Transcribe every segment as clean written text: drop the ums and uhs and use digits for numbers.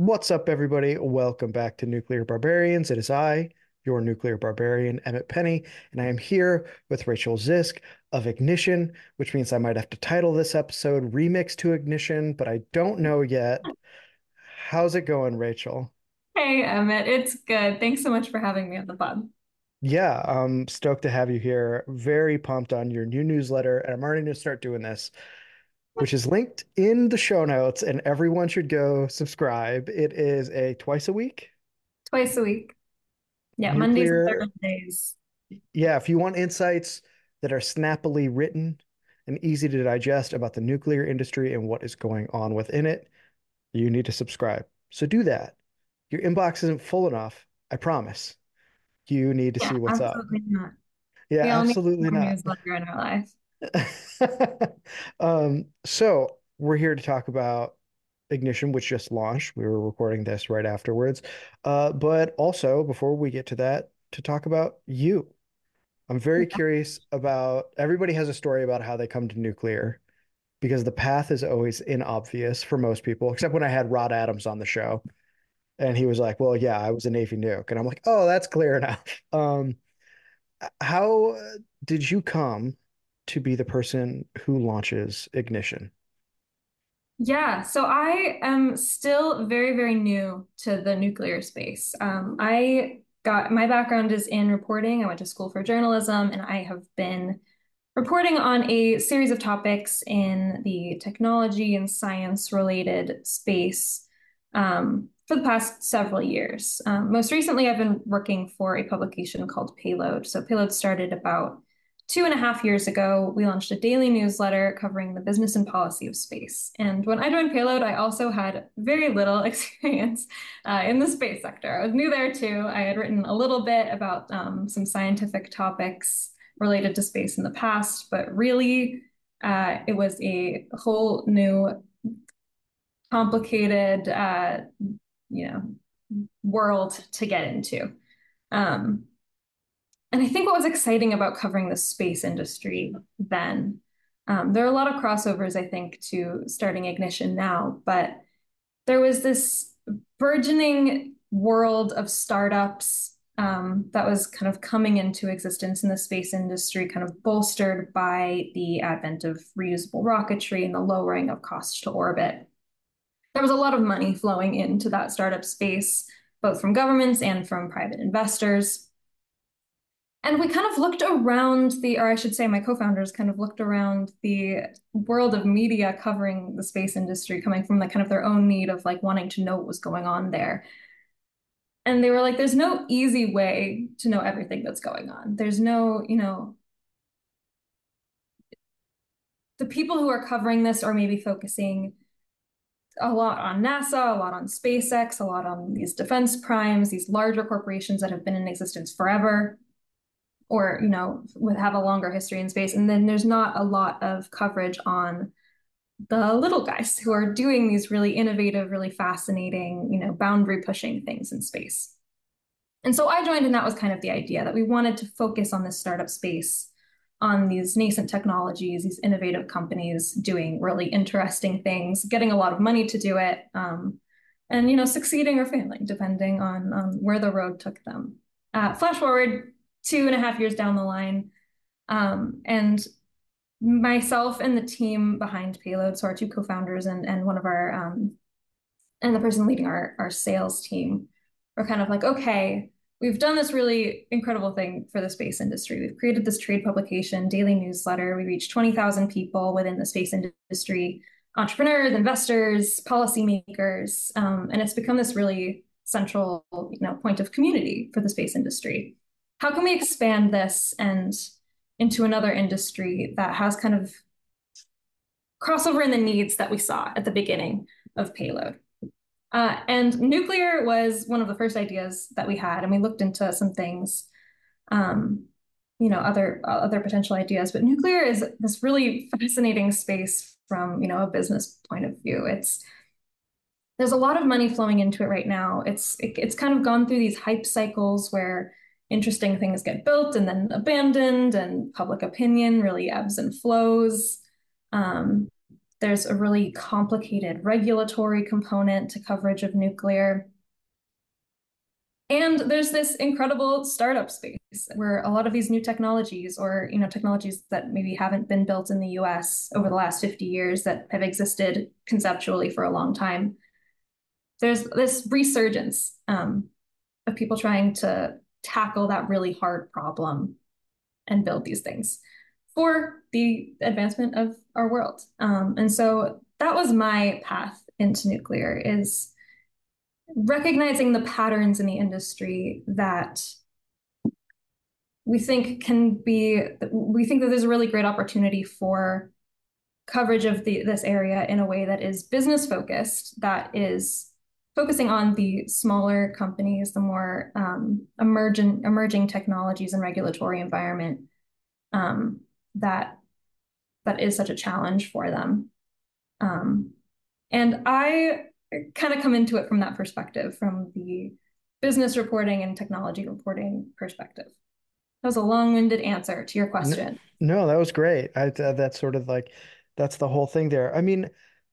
What's up, everybody? Welcome back to Nuclear Barbarians. It is I, your nuclear barbarian, Emmett Penny, and I am here with Rachel Zisk of Ignition, which means I might have to title this episode Remix to Ignition, but I don't know yet. How's it going, Rachel? Hey, Emmett, it's good. Thanks so much for having me on the pod. Yeah, I'm stoked to have you here. Very pumped on your new newsletter, and I'm already going to start doing this, which is linked in the show notes, and everyone should go subscribe. It is a twice a week Twice a week. Yeah, Mondays and nuclear. Thursdays. Yeah, if you want insights that are snappily written and easy to digest about the nuclear industry and what is going on within it, you need to subscribe. So do that. Your inbox isn't full enough, I promise. You need to Yeah, see what's up. absolutely not. Yeah, We all need absolutely more not. newsletter in our life. So we're here to talk about Ignition, which just launched. We were recording this right afterwards. But also, before we get to that, to talk about you. I'm very curious about everybody has a story about how they come to nuclear because the path is always inobvious for most people, except when I had Rod Adams on the show and he was like, "Well, yeah, I was a Navy nuke." And I'm like, "Oh, that's clear enough." How did you come to be the person who launches Ignition? Yeah, so I am still very, very new to the nuclear space. I got my background is in reporting. I went to school for journalism, and I have been reporting on a series of topics in the technology and science related space for the past several years. Most recently, I've been working for a publication called Payload. So, Payload started about 2.5 years ago. We launched a daily newsletter covering the business and policy of space. And when I joined Payload, I also had very little experience in the space sector. I was new there too. I had written a little bit about some scientific topics related to space in the past, but really it was a whole new complicated you know world to get into. Um, and I think what was exciting about covering the space industry then, there are a lot of crossovers, I think, to starting Ignition now, but there was this burgeoning world of startups that was kind of coming into existence in the space industry, kind of bolstered by the advent of reusable rocketry and the lowering of cost to orbit. There was a lot of money flowing into that startup space, both from governments and from private investors. And we kind of looked around or I should say, my co-founders kind of looked around the world of media covering the space industry, coming from the kind of their own need of like wanting to know what was going on there. And they were like, there's no easy way to know everything that's going on. There's no, the people who are covering this are maybe focusing a lot on NASA, a lot on SpaceX, a lot on these defense primes, these larger corporations that have been in existence forever, or would have a longer history in space. And then there's not a lot of coverage on the little guys who are doing these really innovative, really fascinating, boundary pushing things in space. And so I joined, and that was kind of the idea that we wanted to focus on this startup space, on these nascent technologies, these innovative companies doing really interesting things, getting a lot of money to do it, and succeeding or failing depending on where the road took them. Flash forward 2.5 years down the line, and myself and the team behind Payload, so our two co-founders and one of our and the person leading our sales team, were kind of like, okay, we've done this really incredible thing for the space industry. We've created this trade publication, daily newsletter. We reach 20,000 people within the space industry, entrepreneurs, investors, policymakers, and it's become this really central, point of community for the space industry. How can we expand this and into another industry that has kind of crossover in the needs that we saw at the beginning of Payload? And nuclear was one of the first ideas that we had, and we looked into some things, other potential ideas. But nuclear is this really fascinating space from a business point of view. There's a lot of money flowing into it right now. It's kind of gone through these hype cycles where interesting things get built and then abandoned, and public opinion really ebbs and flows. Um, There's a really complicated regulatory component to coverage of nuclear. And there's this incredible startup space where a lot of these new technologies or, technologies that maybe haven't been built in the US over the last 50 years that have existed conceptually for a long time. There's this resurgence of people trying to tackle that really hard problem and build these things for the advancement of our world. And so that was my path into nuclear is recognizing the patterns in the industry that we think that there's a really great opportunity for coverage of this area in a way that is business focused, that is focusing on the smaller companies, the more emerging technologies and regulatory environment um, that that is such a challenge for them. Um, and I kind of come into it from that perspective, from the business reporting and technology reporting perspective. That was a long-winded answer to your No, question. no, that was great. That's sort of like that's the whole thing there. I mean,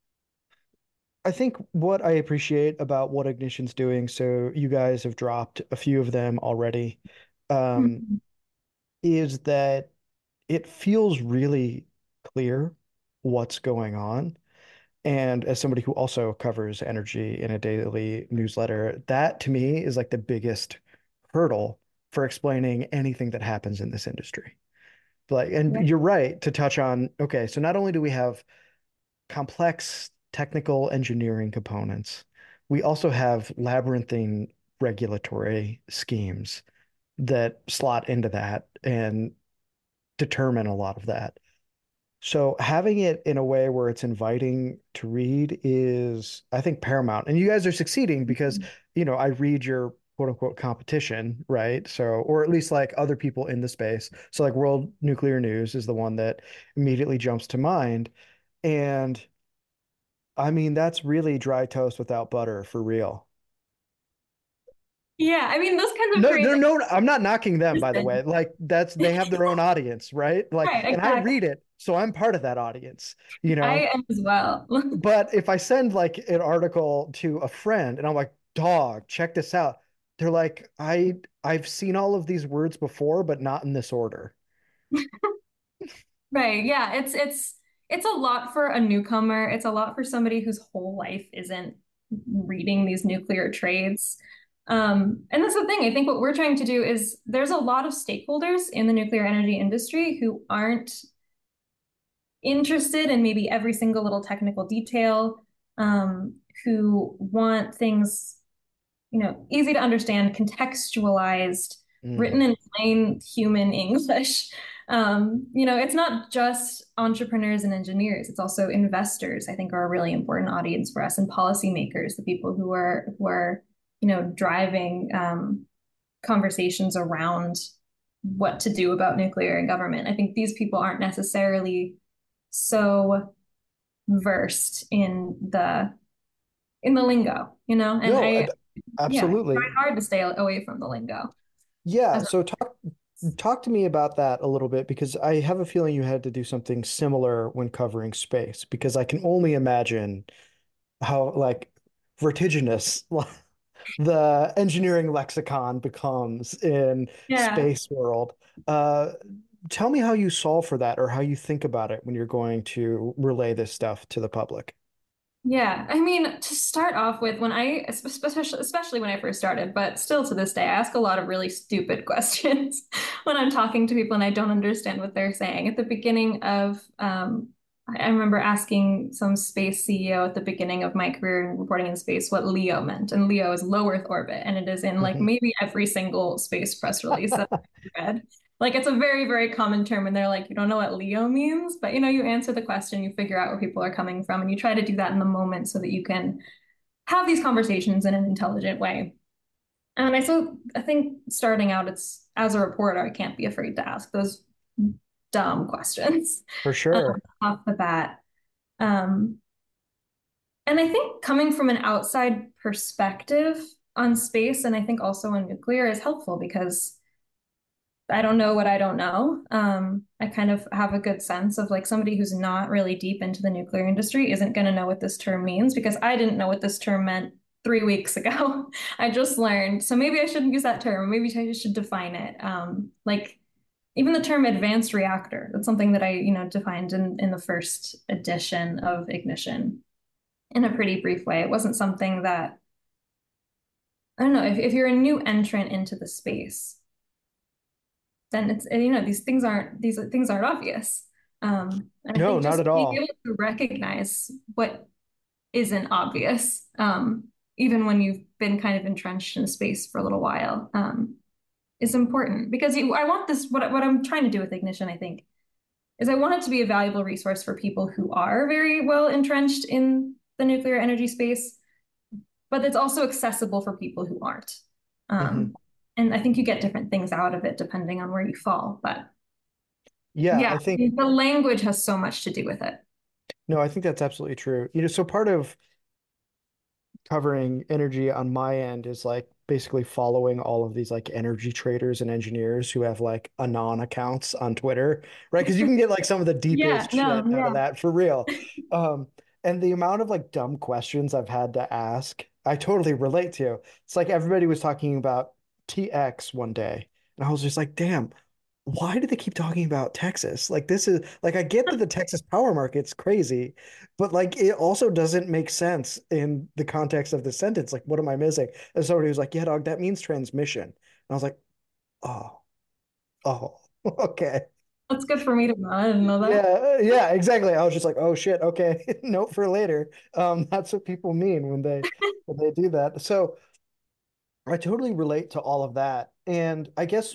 I think what I appreciate about what Ignition's doing, so you guys have dropped a few of them already, um, Mhm. is that it feels really clear what's going on. And as somebody who also covers energy in a daily newsletter, that to me is like the biggest hurdle for explaining anything that happens in this industry. Like, and Yeah. you're right to touch on, okay, so not only do we have complex technical engineering components, we also have labyrinthine regulatory schemes that slot into that and determine a lot of that. So having it in a way where it's inviting to read is, I think, paramount. And you guys are succeeding because, I read your quote unquote competition, right? So, or at least like other people in the space. So like World Nuclear News is the one that immediately jumps to mind. And I mean, that's really dry toast without butter for real. Yeah, I mean, those kinds of No, trades no, I'm not knocking them, by the exist. way. Like they have their own audience, right? Like, Right, and I exactly. read it, so I'm part of that audience, you know? I am as well. But if I send like an article to a friend and I'm like, dog, check this out. They're like, I've seen all of these words before, but not in this order. Right. Yeah, it's a lot for a newcomer. It's a lot for somebody whose whole life isn't reading these nuclear trades. And that's the thing. I think what we're trying to do is there's a lot of stakeholders in the nuclear energy industry who aren't interested in maybe every single little technical detail, who want things, easy to understand, contextualized, written Mm, in plain human English. It's not just entrepreneurs and engineers, it's also investors, I think, are a really important audience for us, and policymakers, the people who are driving conversations around what to do about nuclear in government. I think these people aren't necessarily so versed in the lingo, and no, yeah, I try absolutely. hard to stay away from the lingo. Yeah. As So talk to me about that a little bit because I have a feeling you had to do something similar when covering space because I can only imagine how like vertiginous the engineering lexicon becomes in yeah, space world. Uh, Tell me how you solve for that or how you think about it when you're going to relay this stuff to the public. yeah. I mean, to start off with, especially when I first started, but still to this day, I ask a lot of really stupid questions when I'm talking to people and I don't understand what they're saying. At the beginning of, I remember asking some space CEO at the beginning of my career in reporting in space what LEO meant, and LEO is low Earth orbit, and it is in like Mhm. maybe every single space press release that I've read. Like it's a very, very common term, and they're like, you don't know what LEO means, but you answer the question, you figure out where people are coming from, and you try to do that in the moment so that you can have these conversations in an intelligent way. And I think starting out, it's as a reporter, I can't be afraid to ask those dumb questions For sure. off the bat. Um, and I think coming from an outside perspective on space, and I think also on nuclear, is helpful because I don't know what I don't know. I kind of have a good sense of like somebody who's not really deep into the nuclear industry isn't going to know what this term means because I didn't know what this term meant 3 weeks ago. I just learned. So maybe I shouldn't use that term. Maybe I should define it. Like even the term advanced reactor, that's something that I, defined in the first edition of Ignition in a pretty brief way. It wasn't something that, I don't know, if you're a new entrant into the space, then it's, these things aren't obvious. And I No, think not just at being all. able to recognize what isn't obvious, even when you've been kind of entrenched in a space for a little while, is important because I want this, what I'm trying to do with Ignition, I think, is I want it to be a valuable resource for people who are very well entrenched in the nuclear energy space, but it's also accessible for people who aren't. Hmm. Um, and I think you get different things out of it depending on where you fall. But Yeah, yeah, I think the language has so much to do with it. no, I think that's absolutely true. So part of covering energy on my end is like basically following all of these like energy traders and engineers who have like anon accounts on Twitter, right? Because you can get like some of the Yeah, deepest no, shit out of yeah. that for real. Um, and the amount of like dumb questions I've had to ask, I totally relate to. It's like everybody was talking about TX one day, and I was just like, damn, why do they keep talking about Texas? Like this is like I get that the Texas power market's crazy, but like it also doesn't make sense in the context of the sentence. Like, what am I missing? And somebody was like, "Yeah, dog, that means transmission." And I was like, "Oh, oh, okay, That's good for me to know. I didn't know that. yeah, yeah, exactly." I was just like, "Oh shit, okay, note for later." That's what people mean when they do that. So I totally relate to all of that, and I guess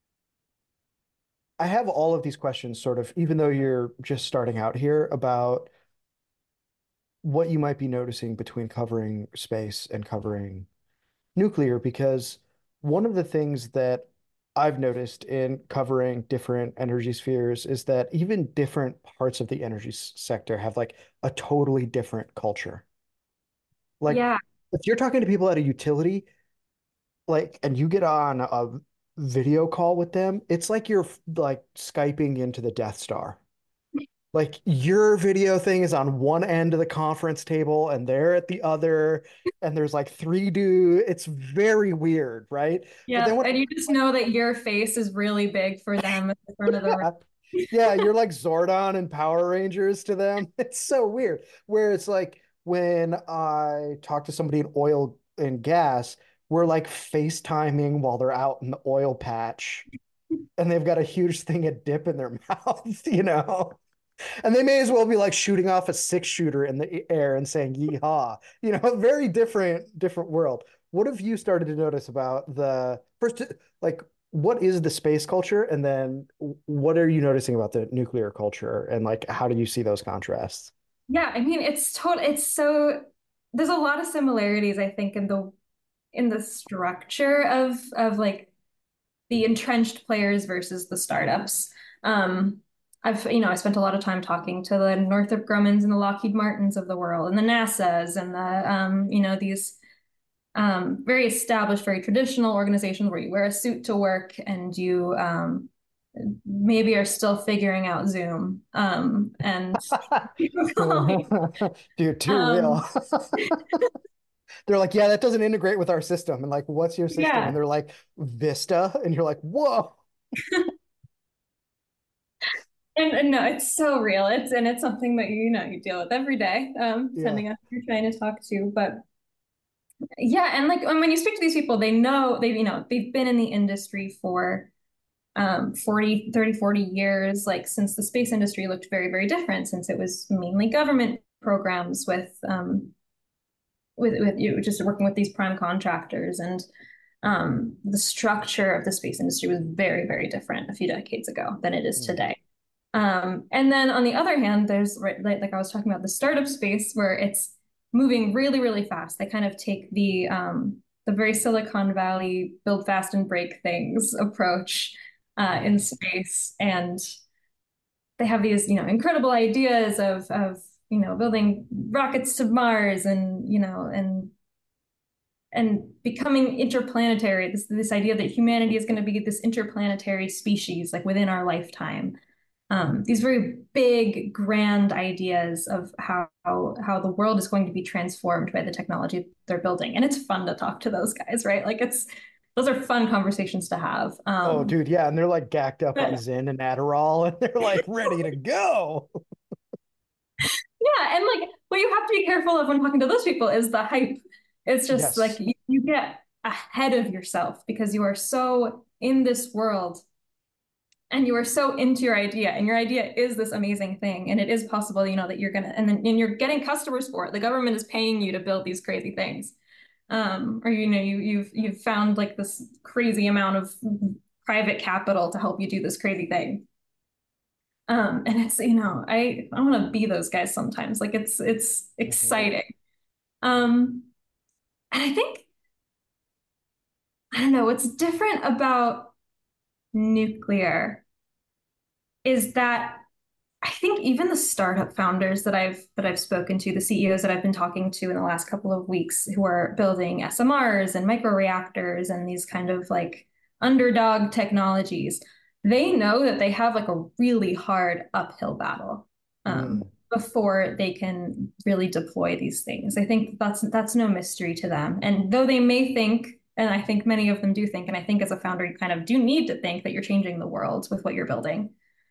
I have all of these questions, sort of, even though you're just starting out here about what you might be noticing between covering space and covering nuclear, because one of the things that I've noticed in covering different energy spheres is that even different parts of the energy sector have like a totally different culture. Like Yeah, if you're talking to people at a utility, like, and you get on a video call with them, it's like you're like Skyping into the Death Star. Like your video thing is on one end of the conference table and they're at the other, and there's like three dudes. It's very weird, right? But then yeah. And you just know that your face is really big for them in front of the room. yeah, yeah, you're like Zordon and Power Rangers to them. It's so weird. Where it's like when I talk to somebody in oil and gas, we're like FaceTiming while they're out in the oil patch and they've got a huge thing of dip in their mouth. And they may as well be like shooting off a six shooter in the air and saying yeehaw. Very different world. What have you started to notice about the first, like, what is the space culture? And then what are you noticing about the nuclear culture? And like, how do you see those contrasts? Yeah, I mean, it's so there's a lot of similarities, I think, in the structure of like the entrenched players versus the startups. Um, I spent a lot of time talking to the Northrop Grummons and the Lockheed Martins of the world, and the NASAs, and these very established, very traditional organizations where you wear a suit to work and you maybe are still figuring out Zoom. And Dude, too real. um, They're like, yeah, that doesn't integrate with our system. And like, what's your system? And yeah, they're like, Vista. And you're like, whoa. and no, it's so real. It's something that you deal with every day, Yeah. depending on who you're trying to talk to. But yeah, and like when you speak to these people, they know they've been in the industry for 40 years, like since the space industry looked very, very different, since it was mainly government programs with you just working with these prime contractors, and the structure of the space industry was very, very different a few decades ago than it is Mm. today. And then on the other hand, there's like I was talking about the startup space where it's moving really, really fast. They kind of take the very Silicon Valley build fast and break things approach in Mhm. space, and they have these incredible ideas of building rockets to Mars, and and becoming interplanetary, this idea that humanity is going to be this interplanetary species like within our lifetime. These very big, grand ideas of how the world is going to be transformed by the technology they're building. And it's fun to talk to those guys, right? Like it's those are fun conversations to have. Oh, dude, yeah, and they're like gacked up on But Zen and Adderall, and they're like ready to go. yeah, and like what you have to be careful of when talking to those people is the hype. It's just like Yes, you get ahead of yourself because you are so in this world and you are so into your idea and your idea is this amazing thing and it is possible, that you're gonna and you're getting customers for it. The government is paying you to build these crazy things. Or you've found like this crazy amount of private capital to help you do this crazy thing. And it's, I want to be those guys sometimes. Like it's hmm, exciting. And I think, I don't know, what's different about nuclear is that I think even the startup founders that I've spoken to, the CEOs that I've been talking to in the last couple of weeks who are building SMRs and microreactors and these kind of like underdog technologies, they know that they have like a really hard uphill battle mm, before they can really deploy these things. I think that's no mystery to them. And though they may think, and I think many of them do think, and I think as a founder, you kind of do need to think that you're changing the world with what you're building.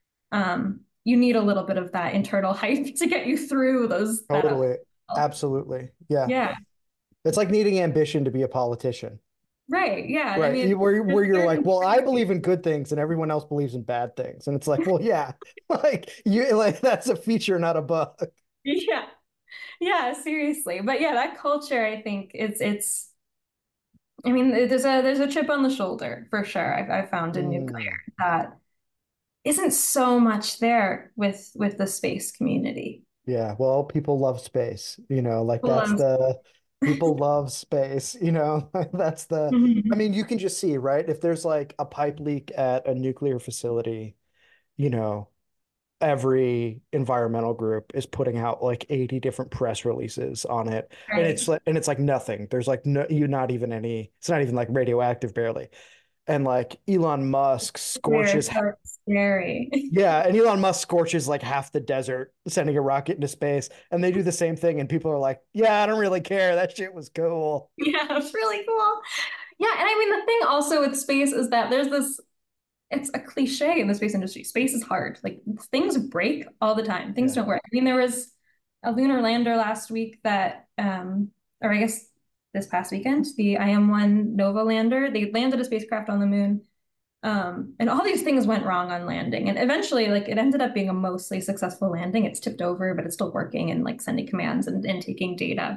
You need a little bit of that internal hype to get you through that up. totally, absolutely, yeah. Yeah, It's like needing ambition to be a politician, right. Yeah. I right? mean, Where there's you're like, certain well, I believe in good things, and everyone else believes in bad things, and it's like, well, yeah, like you, like that's a feature, not a bug. yeah, yeah, seriously. But yeah, that culture, I think it's I mean, there's a chip on the shoulder for sure. I've found in nuclear Mm. that isn't so much there with the space community. Yeah, well, people love space, like People that's love the people love space, that's the, I Mhm. mean, you can just see, right? If there's like a pipe leak at a nuclear facility, you know, every environmental group is putting out like 80 different press releases on it. Right. And it's like nothing. There's like no, you not even any, it's not even like radioactive barely. And like Elon Musk They're scorches. so scary. Yeah, and Elon Musk scorches like half the desert sending a rocket into space, and they do the same thing, and people are like, "Yeah, I don't really care. That shit was cool." Yeah, it's really cool. Yeah, and I mean the thing also with space is that there's this it's a cliche in the space industry. Space is hard. Like things break all the time. Things Yeah. don't work. I mean, there was a lunar lander last week that or I guess this past weekend, the IM-1 Nova lander, they landed a spacecraft on the moon. And all these things went wrong on landing. And eventually, like it ended up being a mostly successful landing. It's tipped over, but it's still working and like sending commands and taking data.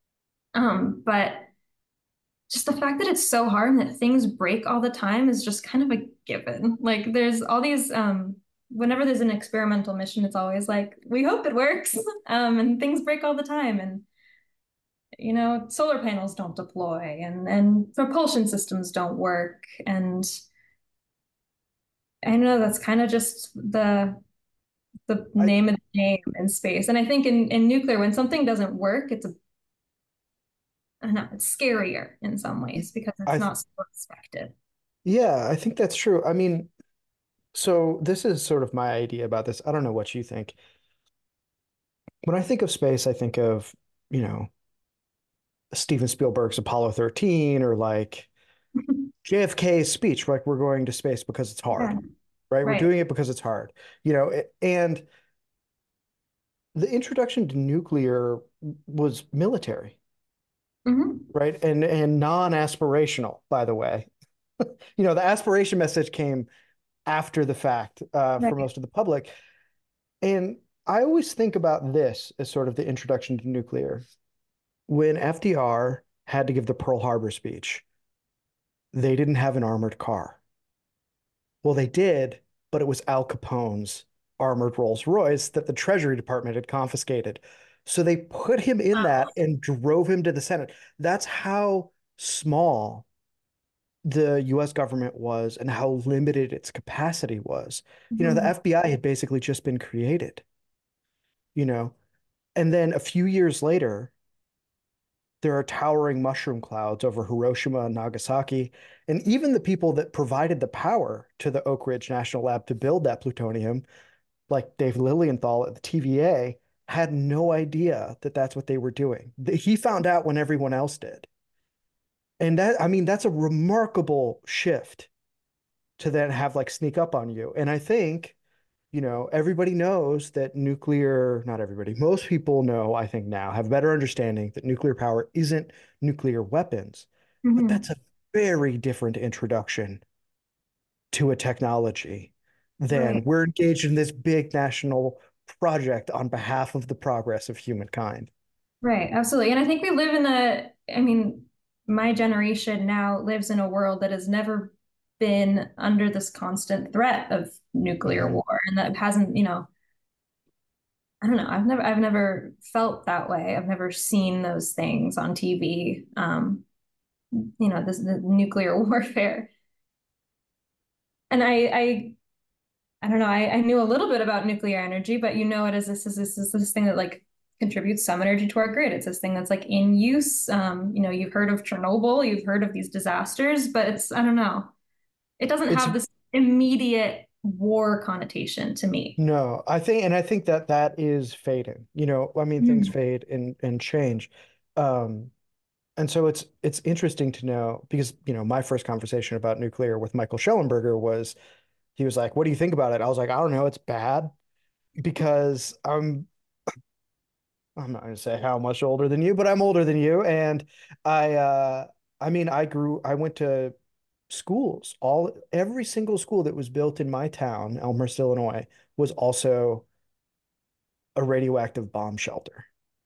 But just the fact that it's so hard and that things break all the time is just kind of a given. Like there's all these whenever there's an experimental mission, it's always like, we hope it works. And things break all the time. And solar panels don't deploy and propulsion systems don't work. And I know that's kind of just the I name of the game in space. And I think in nuclear, when something doesn't work, I don't know, it's scarier in some ways because it's I not so expected. yeah, I think that's true. I mean, so this is sort of my idea about this. I don't know what you think. When I think of space, I think of, you know, Steven Spielberg's Apollo 13 or like JFK's speech, like we're going to space because it's hard, Yeah, right? We're right. doing it because it's hard, and the introduction to nuclear was military, Hmm. right? And non-aspirational, by the way. The aspiration message came after the fact for Right. most of the public. And I always think about this as sort of the introduction to nuclear. When FDR had to give the Pearl Harbor speech, they didn't have an armored car. Well, they did, but it was Al Capone's armored Rolls Royce that the Treasury Department had confiscated. So they put him in Wow. that and drove him to the Senate. That's how small the US government was and how limited its capacity was. The Mhm. FBI had basically just been created, you know, and then a few years later, There are towering mushroom clouds over Hiroshima and Nagasaki. And even the people that provided the power to the Oak Ridge National Lab to build that plutonium, like Dave Lilienthal at the TVA, had no idea that that's what they were doing. He found out when everyone else did. And that, I mean, that's a remarkable shift to then have like sneak up on you. And I think, everybody knows that nuclear, not everybody, most people know, I think now, have a better understanding that nuclear power isn't nuclear weapons, but Hmm. that's a very different introduction to a technology than Right. we're engaged in this big national project on behalf of the progress of humankind. Right. Absolutely. And I think we live in I mean, my generation now lives in a world that has never been under this constant threat of nuclear Mhm. war and that hasn't, I don't know. I've never felt that way. I've never seen those things on TV. The nuclear warfare. And I don't know. I knew a little bit about nuclear energy, but it as this thing that like contributes some energy to our grid. It's this thing that's like in use. You've heard of Chernobyl, you've heard of these disasters, but I don't know. It doesn't It's have this immediate war connotation to me. no, I think that that is fading. I mean, things Mm. fade and change. Um, And so it's interesting to know because, my first conversation about nuclear with Michael Schellenberger was he was like, "What do you think about it?" I was like, "I don't know, it's bad because I'm not going to say how much older than you, but I'm older than you and I mean, I went to schools, every single school that was built in my town, Elmhurst, Illinois, was also a radioactive bomb shelter.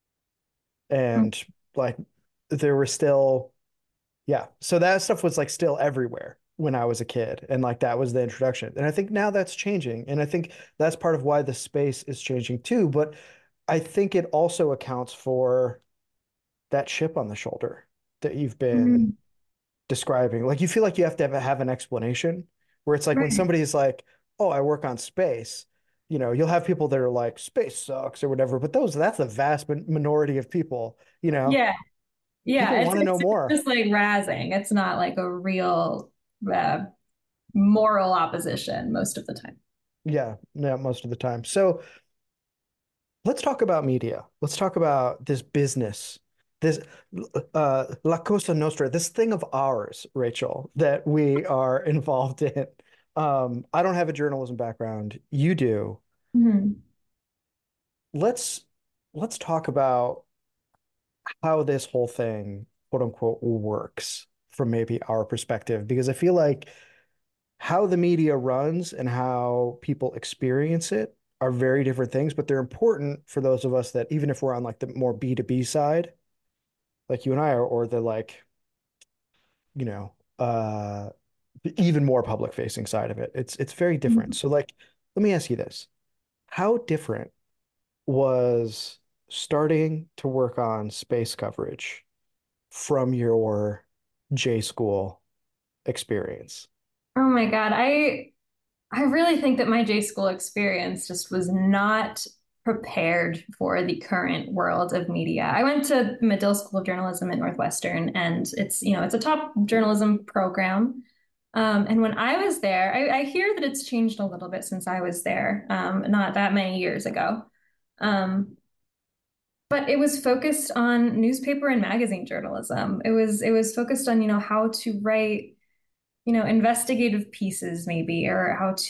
And like there were still Yeah. So that stuff was like still everywhere when I was a kid. And like that was the introduction. And I think now that's changing. And I think that's part of why the space is changing too. But I think it also accounts for that chip on the shoulder that you've been Mhm. describing. Like you feel like you have to have an explanation where it's like when Right. somebody is like, oh, I work on space, you'll have people that are like, space sucks or whatever. But that's the vast minority of people, Yeah. Yeah. people It's, want to know it's more. just like razzing. It's not like a real uh, moral opposition most of the time. Yeah. Yeah. Most of the time. So, let's talk about media. Let's talk about this business, this La Cosa Nostra, this thing of ours, Rachel, that we are involved in. I don't have a journalism background. You do. Mhm. Let's let's talk about how this whole thing, quote unquote, works from maybe our perspective, because I feel like how the media runs and how people experience it are very different things, but they're important for those of us that even if we're on like the more B2B side, like you and I are, or the like, you know, uh the even more public facing side of it. It's very different. Mhm. So like, let me ask you this. How different was starting to work on space coverage from your J school experience? Oh my God. I really think that my J school experience just was not prepared for the current world of media. I went to Medill School of Journalism at Northwestern, and it's a top journalism program. And when I was there, I hear that it's changed a little bit since I was there, not that many years ago. Um, but it was focused on newspaper and magazine journalism. It was focused on, how to write, investigative pieces maybe, or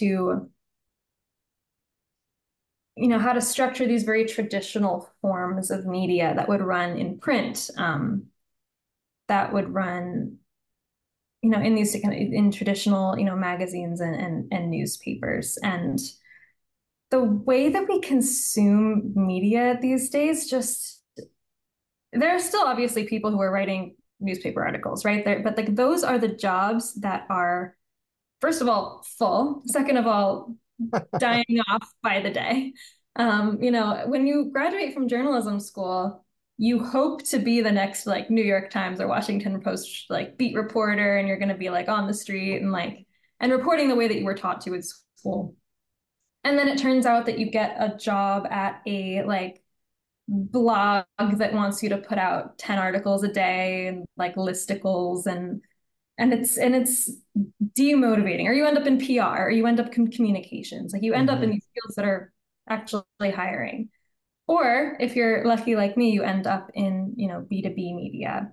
how to structure these very traditional forms of media that would run in print, that would run, in these kind of in traditional, magazines and newspapers. And the way that we consume media these days, just there are still obviously people who are writing newspaper articles, right? There, but like those are the jobs that are, first of all, full. Second of all, dying off by the day. When you graduate from journalism school, you hope to be the next like New York Times or Washington Post like beat reporter, and you're going to be like on the street and reporting the way that you were taught to at school. And then it turns out that you get a job at a like blog that wants you to put out 10 articles a day and like listicles and it's demotivating. Or you end up in PR, or you end up in communications. Like you end up in Hmm. these fields that are actually hiring. Or if you're lucky like me, you end up in, B2B media.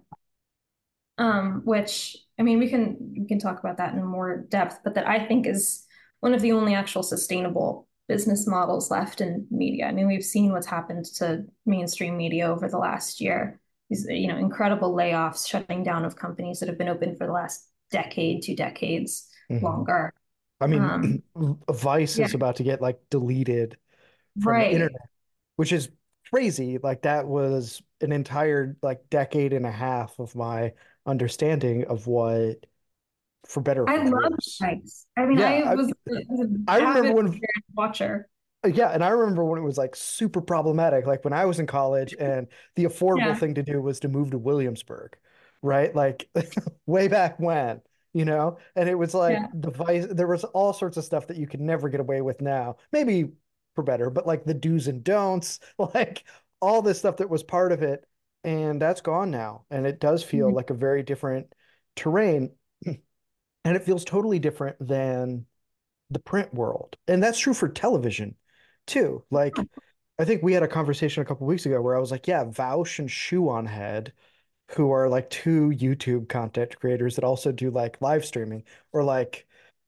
Which I mean we can talk about that in more depth, but that I think is one of the only actual sustainable business models left in media. I mean, we've seen what's happened to mainstream media over the last year. These, incredible layoffs, shutting down of companies that have been open for the last decade, 2 decades, Hmm. longer. I mean, Um, Vice yeah, is about to get like deleted from the right. internet, which is crazy. Like that was an entire like decade and a half of my understanding of what, for better or I for love worse. Vice. I mean, Yeah, I was an I remember avid when watcher. Yeah, and I remember when it was like super problematic, like when I was in college and the affordable Yeah, thing to do was to move to Williamsburg, right? Like way back when, And it was like yeah. there was all sorts of stuff that you could never get away with now. Maybe for better, but like the do's and don'ts, like all this stuff that was part of it, and that's gone now. And it does feel Mhm. like a very different terrain, and it feels totally different than the print world. And that's true for television too. Like I think we had a conversation a couple weeks ago where I was like, yeah, Vaush and Shoe on Head, who are like two YouTube content creators that also do like live streaming, or like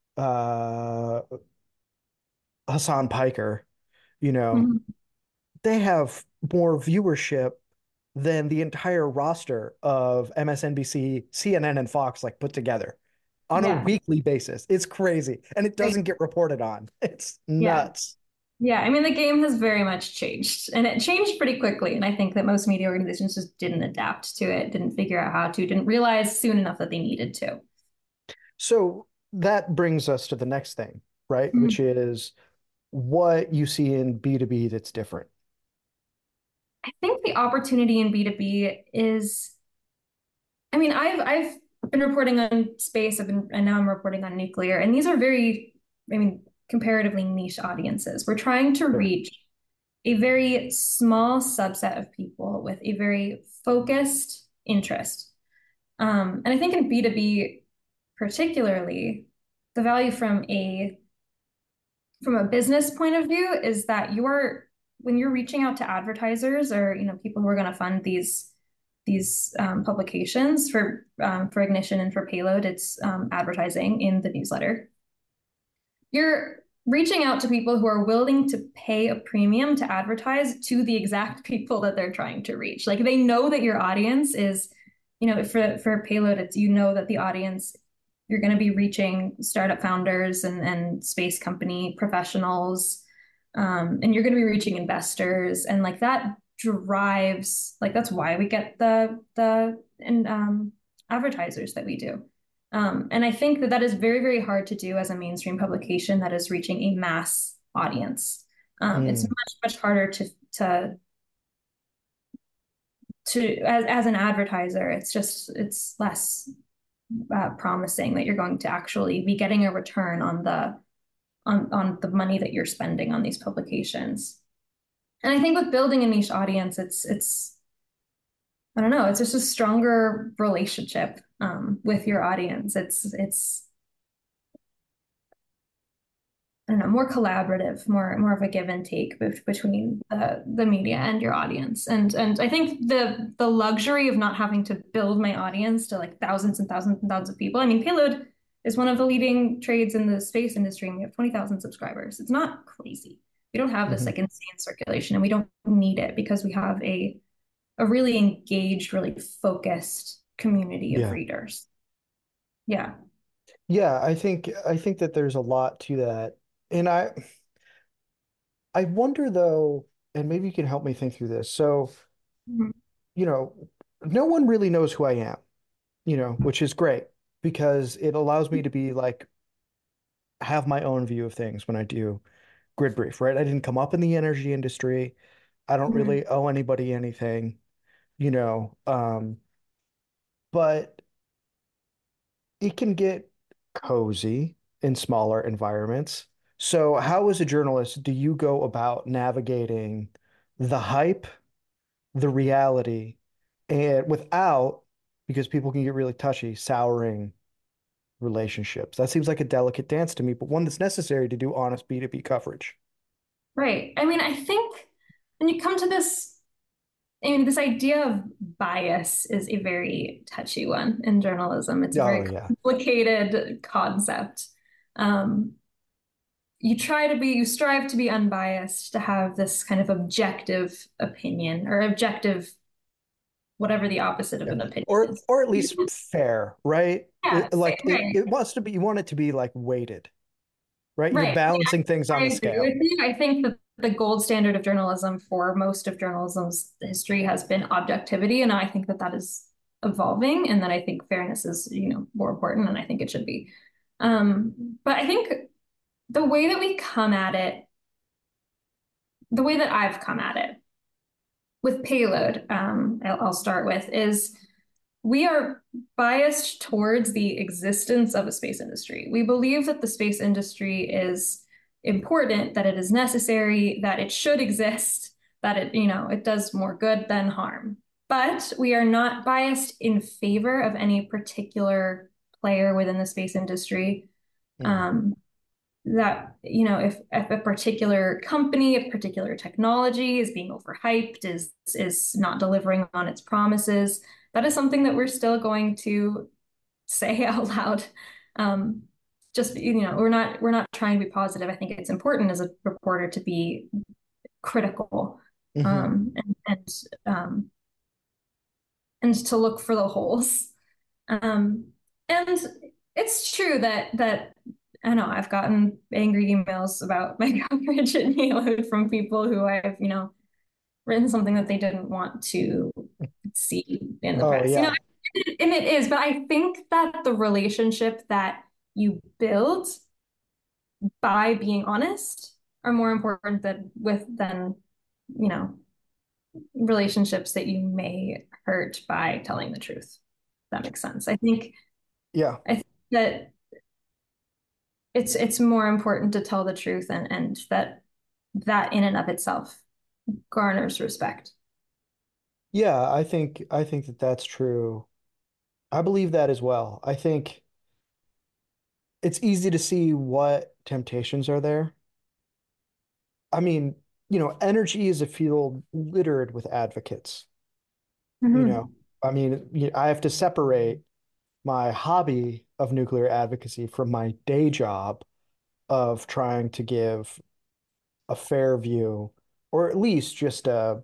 uh Hassan Piker, you know, Mhm. they have more viewership than the entire roster of MSNBC, CNN, and Fox like put together on a Yeah. weekly basis. It's crazy. And it Right. doesn't get reported on. It's Yeah. nuts. Yeah. I mean, the game has very much changed and it changed pretty quickly. And I think that most media organizations just didn't adapt to it, didn't figure out how to, didn't realize soon enough that they needed to. So that brings us to the next thing, right? Mhm. Which is what you see in B2B that's different. I think the opportunity in B2B is, I mean, I've been reporting on space, and now I'm reporting on nuclear, and these are very, I mean, comparatively niche audiences. We're trying to Sure. reach a very small subset of people with a very focused interest. And I think in B2B particularly, the value from a business point of view is that when you're reaching out to advertisers or people who are going to fund these publications for Ignition and for Payload, it's advertising in the newsletter. You're reaching out to people who are willing to pay a premium to advertise to the exact people that they're trying to reach. Like they know that your audience is, for Payload, it's that the audience you're going to be reaching startup founders and space company professionals, and you're going to be reaching investors, and like that drives like that's why we get the and advertisers that we do. And I think that that is very, very hard to do as a mainstream publication that is reaching a mass audience. It's Mm, much, much harder to as an advertiser. It's less promising that you're going to actually be getting a return on the money that you're spending on these publications. And I think with building a niche audience, it's I don't know, it's just a stronger relationship with your audience. It's I don't know, more collaborative, more of a give and take between the media and your audience. And I think the luxury of not having to build my audience to like thousands and thousands and thousands of people. I mean, Payload is one of the leading trades in the space industry, and we have 20,000 subscribers. It's not crazy. We don't have this mhm. like insane circulation, and we don't need it because we have a really engaged, really focused community of Yeah. readers. Yeah. Yeah, I think that there's a lot to that. And I wonder though, and maybe you can help me think through this. So, Mhm. you know, no one really knows who I am, which is great because it allows me to be like have my own view of things when I do Grid Brief, right? I didn't come up in the energy industry. I don't Mhm. really owe anybody anything, you know. But it can get cozy in smaller environments. So, how as a journalist do you go about navigating the hype the reality and without, because people can get really touchy, souring relationships. That seems like a delicate dance to me, but one that's necessary to do honest B2B coverage. Right. I mean, I think when you come to this, I mean, this idea of bias is a very touchy one in journalism. It's a Oh, very yeah. complicated concept. Um, you strive to be unbiased, to have this kind of objective opinion or objective, whatever the opposite of Yeah. an opinion Or is. or at least fair, right? Yeah, Like right, it wants to be, you want it to be like weighted, right? You're right. balancing things I on the agree with scale. you. I think that the gold standard of journalism for most of journalism's history has been objectivity, and I think that that is evolving, and that I think fairness is, more important, and I think it should be. But I think the way that we come at it, the way that I've come at it with Payload, I'll start with, is we are biased towards the existence of a space industry. We believe that the space industry is important, that it is necessary, that it should exist, that it does more good than harm. But we are not biased in favor of any particular player within the space industry. Mm. Um, that if a particular company, a particular technology is being overhyped, is not delivering on its promises, that is something that we're still going to say out loud. um, just we're not trying to be positive. I think it's important as a reporter to be critical, Hmm. and to look for the holes. And it's true that I know I've gotten angry emails about my coverage at Halo from people who I've, written something that they didn't want to see in the Oh, press. yeah. And it is, but I think that the relationship that you build by being honest are more important than, you know, relationships that you may hurt by telling the truth. If that makes sense. Yeah. I think that it's more important to tell the truth, and that in and of itself garners respect. Yeah, I think that that's true. I believe that as well. I think it's easy to see what temptations are there. I mean, energy is a field littered with advocates, you know. Mhm. I mean, I have to separate my hobby of nuclear advocacy from my day job of trying to give a fair view, or at least just a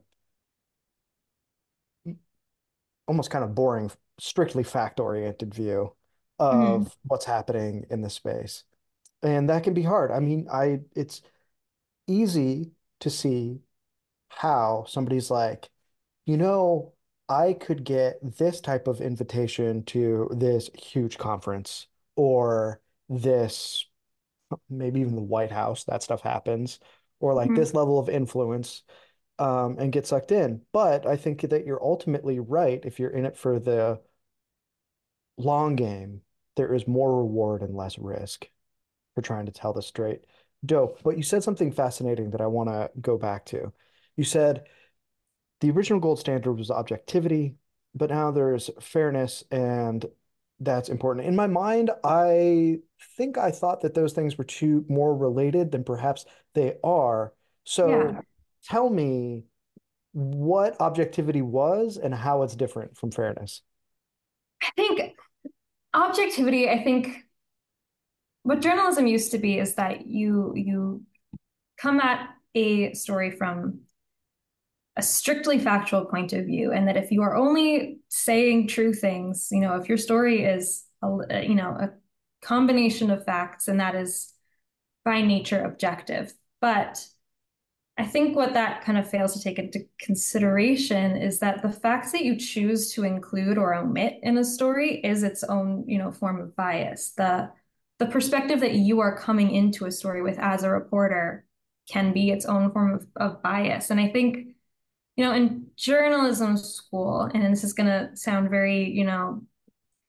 almost kind of boring, strictly fact-oriented view Mhm. of what's happening in the space. And that can be hard. I mean, it's easy to see how somebody's like, you know, I could get this type of invitation to this huge conference or this, maybe even the White House, that stuff happens, or like Mhm. this level of influence, and get sucked in. But I think that you're ultimately right. If you're in it for the long game, there is more reward and less risk for trying to tell this straight. Dope. But you said something fascinating that I want to go back to. You said the original gold standard was objectivity, but now there's fairness, and that's important. In my mind, I think I thought that those things were two more related than perhaps they are. Yeah. So tell me what objectivity was and how it's different from fairness. I think objectivity, I think what journalism used to be is that you come at a story from a strictly factual point of view, and that if you are only saying true things, if your story is a combination of facts, and that is by nature objective. But I think what that kind of fails to take into consideration is that the facts that you choose to include or omit in a story is its own, form of bias. The perspective that you are coming into a story with as a reporter can be its own form of bias. And I think, in journalism school, and this is going to sound very,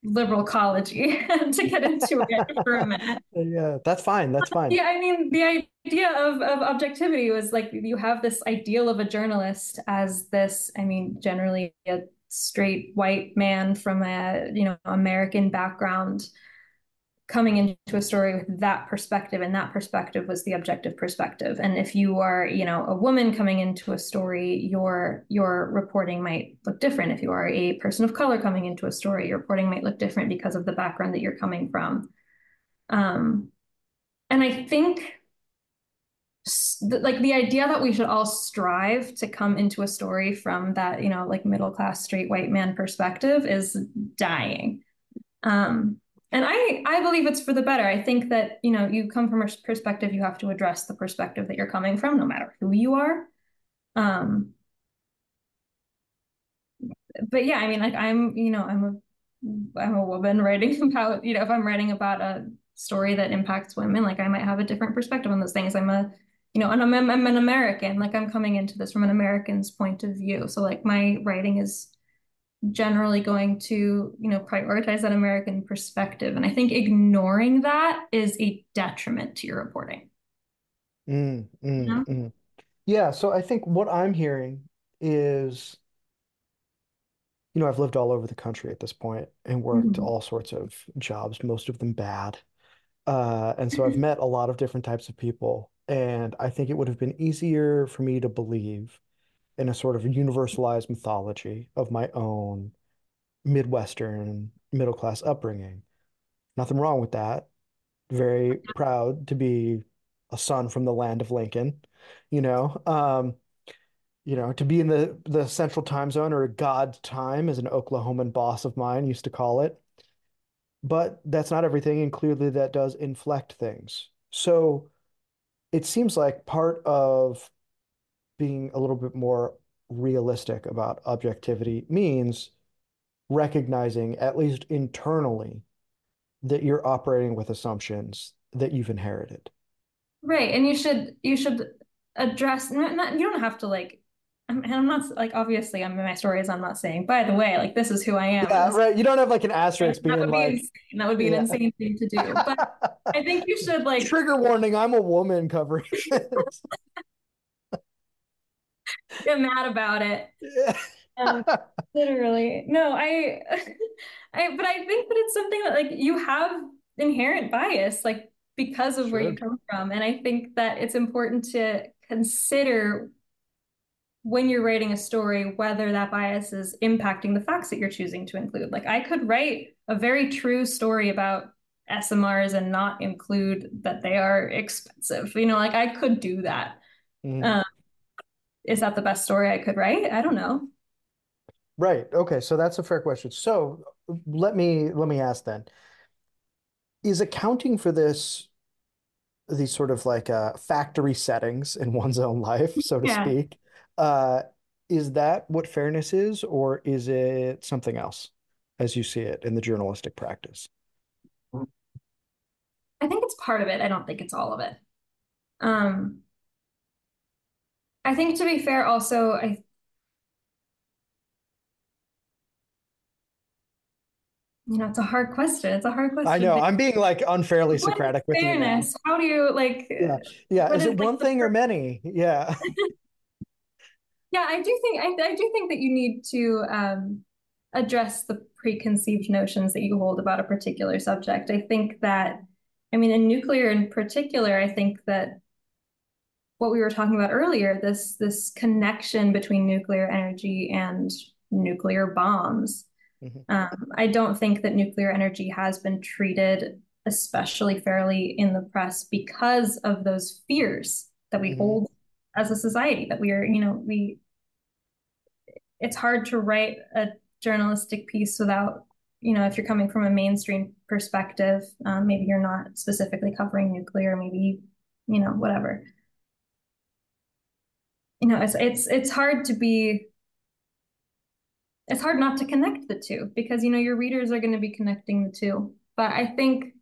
liberal ecology to get into it for a minute. Yeah, that's fine. That's fine. Yeah, I mean, the idea of objectivity was like you have this ideal of a journalist as this, I mean, generally a straight white man from a, American background coming into a story with that perspective, and that perspective was the objective perspective. And if you are, a woman coming into a story, your reporting might look different. If you are a person of color coming into a story, your reporting might look different because of the background that you're coming from. Um, and I think like the idea that we should all strive to come into a story from that, like middle class straight white man perspective is dying. Um, and I believe it's for the better. I think that, you come from a perspective, you have to address the perspective that you're coming from, no matter who you are. Um, but yeah, I mean, like I'm a woman writing about, if I'm writing about a story that impacts women, like I might have a different perspective on those things. And I'm an American, like I'm coming into this from an American's point of view. So like my writing is generally going to, prioritize that American perspective. And I think ignoring that is a detriment to your reporting. Mm, You mm, know? mm. Yeah, so I think what I'm hearing is, I've lived all over the country at this point and worked Mhm. all sorts of jobs, most of them bad. And so I've met a lot of different types of people, and I think it would have been easier for me to believe in a sort of universalized mythology of my own Midwestern middle class upbringing. Nothing wrong with that. Very proud to be a son from the land of Lincoln, you know. To be in the central time zone or God time, as an Oklahoman boss of mine used to call it. But that's not everything, and clearly that does inflect things. So it seems like part of being a little bit more realistic about objectivity means recognizing, at least internally, that you're operating with assumptions that you've inherited. Right. And you should address you don't have to like I'm not like obviously I'm in my stories I'm not saying by the way like this is who I am and Yeah, this right. You don't have like an that asterisk being would be like, insane. That would be an yeah. insane thing to do. But I think you should like Trigger warning, I'm a woman covering this. get mad about it. Yeah. Um, literally. No, but I think that it's something that like you have inherent bias, like because of where you Sure. come from. And I think that it's important to consider when you're writing a story whether that bias is impacting the facts that you're choosing to include. Like I could write a very true story about SMRs and not include that they are expensive. Like I could do that. Mhm. Um, is that the best story I could write? I don't know. Right. Okay. So that's a fair question. So let me ask then, is accounting for these sort of like factory settings in one's own life, so to Yeah. speak, uh, is that what fairness is, or is it something else as you see it in the journalistic practice? I think it's part of it. I don't think it's all of it. Um, I think to be fair, also, it's a hard question. It's a hard I question. know I'm being like unfairly What is Socratic with you now. fairness? How do you like, Yeah. Yeah. what Is is it like one thing or many? Yeah. yeah, I do think that you need to address the preconceived notions that you hold about a particular subject. I think that, I mean, in nuclear in particular, I think that what we were talking about earlier, this connection between nuclear energy and nuclear bombs. Mhm. I don't think that nuclear energy has been treated especially fairly in the press because of those fears that we Mhm. hold as a society, that we are, it's hard to write a journalistic piece without, if you're coming from a mainstream perspective, maybe you're not specifically covering nuclear, maybe, whatever. It's hard to be it's hard not to connect the two because your readers are going to be connecting the two. But I think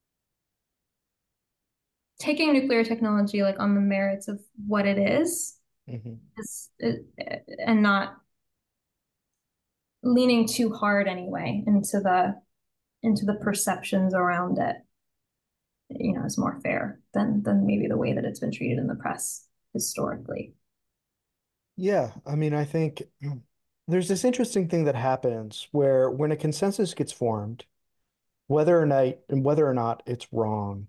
taking nuclear technology like on the merits of what it Mhm. is and not leaning too hard anyway into the into the perceptions around it, is more fair than maybe the way that it's been treated in the press historically. Yeah, I mean, I think there's this interesting thing that happens where when a consensus gets formed, whether or not it's wrong,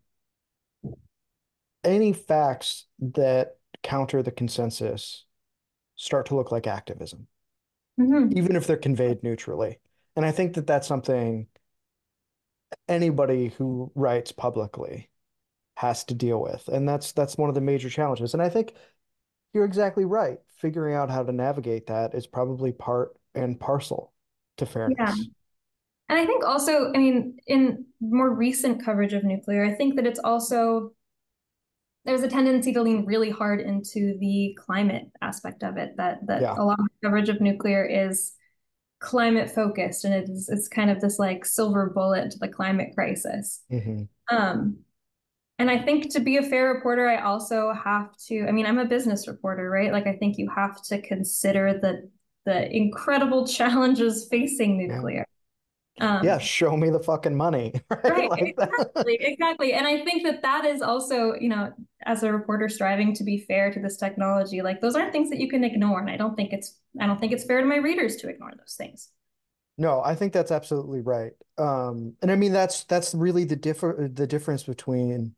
any facts that counter the consensus start to look like activism, Hmm. even if they're conveyed neutrally. And I think that that's something anybody who writes publicly has to deal with. And that's one of the major challenges. And I think you're exactly right. Figuring out how to navigate that is probably part and parcel to Yeah. fairness. And I think also, I mean, in more recent coverage of nuclear, I think that it's also there's a tendency to lean really hard into the climate aspect of it, that Yeah. a lot of coverage of nuclear is climate focused and it's kind of this like silver bullet to the climate crisis. Hmm. Um, and I think to be a fair reporter, I also have to, I mean, I'm a business reporter, right? Like I think you have to consider the incredible challenges facing Yeah. nuclear. Yeah. Um, Show me the fucking money, right? right, Like that. exactly, exactly. And I think that that is also, as a reporter striving to be fair to this technology, like those aren't things that you can ignore. And I don't think it's fair to my readers to ignore those things. No, I think that's absolutely right. And I mean that's really the difference between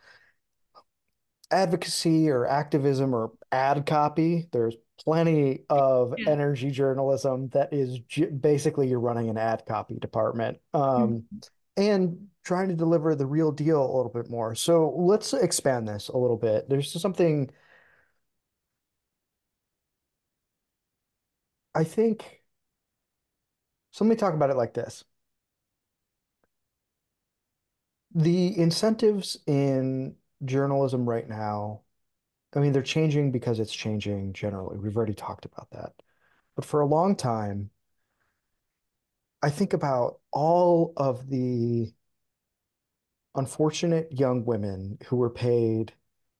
advocacy or activism or ad copy. There's plenty of Yeah. energy journalism that is basically you're running an ad copy department, and trying to deliver the real deal a little bit more. So let's expand this a little bit. There's something I think. So let me talk about it like this. The incentives in journalism right now, I mean, they're changing because it's changing generally. We've already talked about that. But for a long time, I think about all of the unfortunate young women who were paid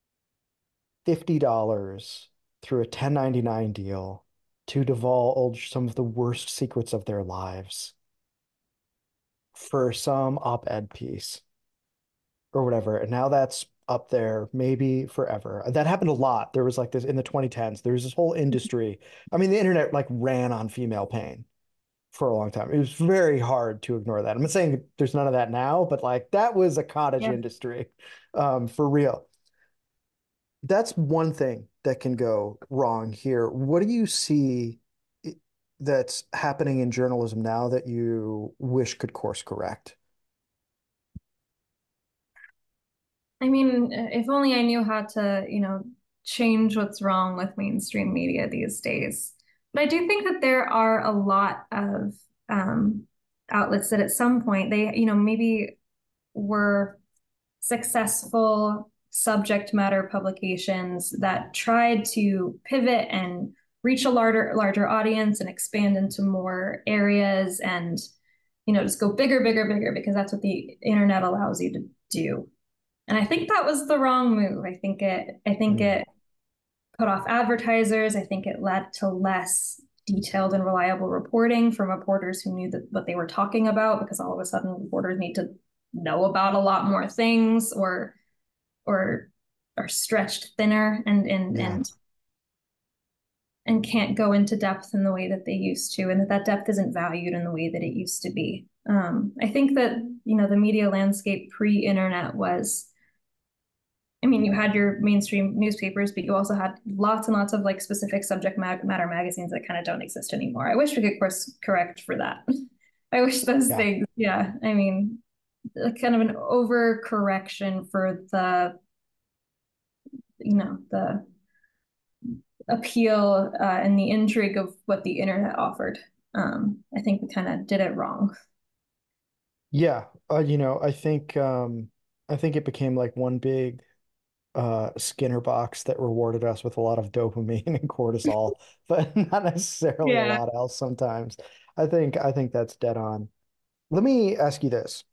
$50 through a 1099 deal to divulge some of the worst secrets of their lives for some op-ed piece or whatever. And now that's up there, maybe forever. That happened a lot. There was like this in the 2010s. There was this whole industry. I mean, the internet like ran on female pain for a long time. It was very hard to ignore that. I'm not saying there's none of that now, but like that was a cottage Yeah. industry, for real. That's one thing that can go wrong here. What do you see that's happening in journalism now that you wish could course correct? I mean, if only I knew how to, change what's wrong with mainstream media these days. But I do think that there are a lot of um, outlets that at some point they, maybe were successful subject matter publications that tried to pivot and reach a larger audience and expand into more areas and, just go bigger, bigger, bigger because that's what the internet allows you to do. And I think that was the wrong move. I think it Mm, put off advertisers. I think it led to less detailed and reliable reporting from reporters who knew what they were talking about because all of a sudden reporters need to know about a lot more things or are stretched thinner yeah. and can't go into depth in the way that they used to, and that depth isn't valued in the way that it used to be. I think that the media landscape pre-internet was I mean, you had your mainstream newspapers, but you also had lots and lots of like specific subject matter magazines that kind of don't exist anymore. I wish we could course correct for that. I wish those Yeah. things, yeah. I mean, kind of an overcorrection for the appeal and the intrigue of what the internet offered. I think we kind of did it wrong. Yeah. I think it became like one big Skinner box that rewarded us with a lot of dopamine and cortisol, but not necessarily a Yeah. lot else sometimes. I think that's dead on. Let me ask you this.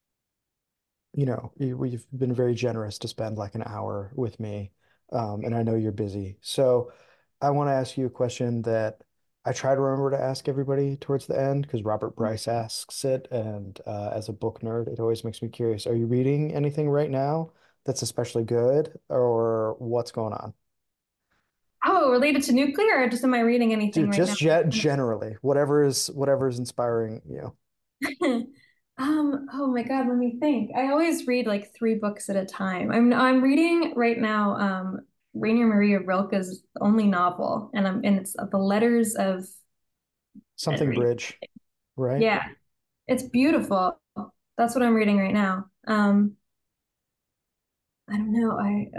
We've been very generous to spend like an hour with me, and I know you're busy. So I want to ask you a question that I try to remember to ask everybody towards the end because Robert Bryce asks it, and as a book nerd, it always makes me curious. Are you reading anything right now that's especially good, or what's going on? Oh, related to nuclear, or just am I reading anything right now? Generally, whatever is inspiring you. Oh my God, let me think. I always read like three books at a time. I'm reading right now Rainer Maria Rilke's only novel, and it's The Letters of Something Henry. Bridge, right? Yeah, it's beautiful. That's what I'm reading right now. I don't know.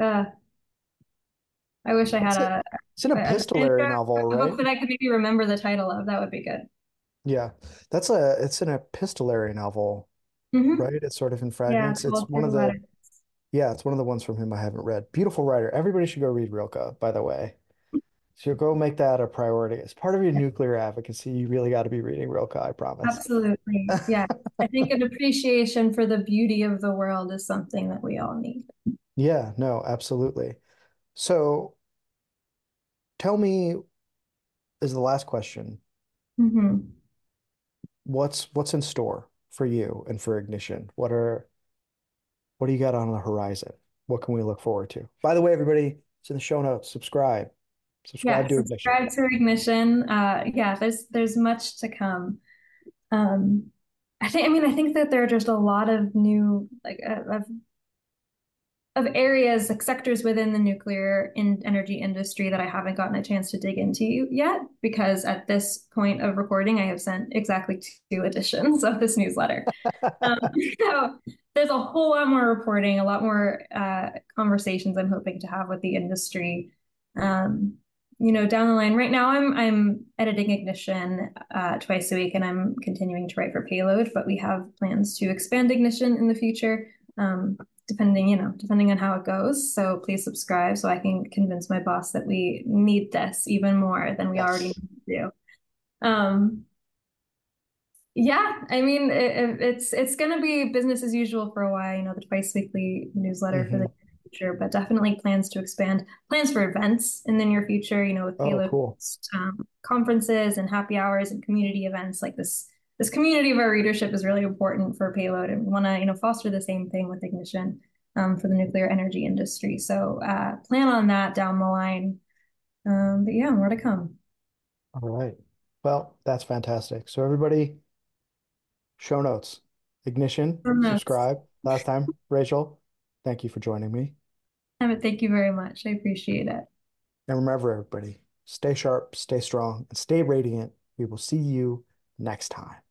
I wish I had It's a it's an a epistolary novel, book right? that I could maybe remember the title of. That would be good. Yeah, it's an epistolary novel, Hmm. right? It's sort of in Yeah, fragments. it's called Through the Letters. Yeah, it's one of the ones from him I haven't read. Beautiful writer. Everybody should go read Rilke, by the way. So go make that a priority. As part of your nuclear advocacy, you really got to be reading Rilke, I promise. Absolutely. Yeah. I think an appreciation for the beauty of the world is something that we all need. Yeah, no, absolutely. So tell me, is the last question, Hmm. what's in store for you and for Ignition? What do you got on the horizon? What can we look forward to? By the way, everybody, it's in the show notes. Subscribe. Subscribe Yeah, to Ignition. subscribe to Ignition. Yeah, there's much to come. Um, I think that there are just a lot of new of areas, like sectors within the nuclear energy industry that I haven't gotten a chance to dig into yet, because at this point of recording, I have sent exactly two editions of this newsletter. Um, so there's a whole lot more reporting, a lot more conversations I'm hoping to have with the industry. Um, down the line. Right now, I'm editing Ignition twice a week, and I'm continuing to write for Payload. But we have plans to expand Ignition in the future, depending on how it goes. So please subscribe so I can convince my boss that we need this even more than we already Yes. need to do. Yeah, it's going to be business as usual for a while, the twice weekly newsletter for the Hmm. future, but definitely plans to expand, plans for events in the near future, with Oh, Payload cool. conferences and happy hours and community events like this. This community of our readership is really important for Payload, and we want to, foster the same thing with Ignition for the nuclear energy industry. So plan on that down the line. But yeah, more to come. All right. Well, that's fantastic. So everybody, show notes, Ignition, Notes. subscribe. Last time, Rachel, thank you for joining me. Thank you very much. I appreciate it. And remember, everybody, stay sharp, stay strong, and stay radiant. We will see you next time.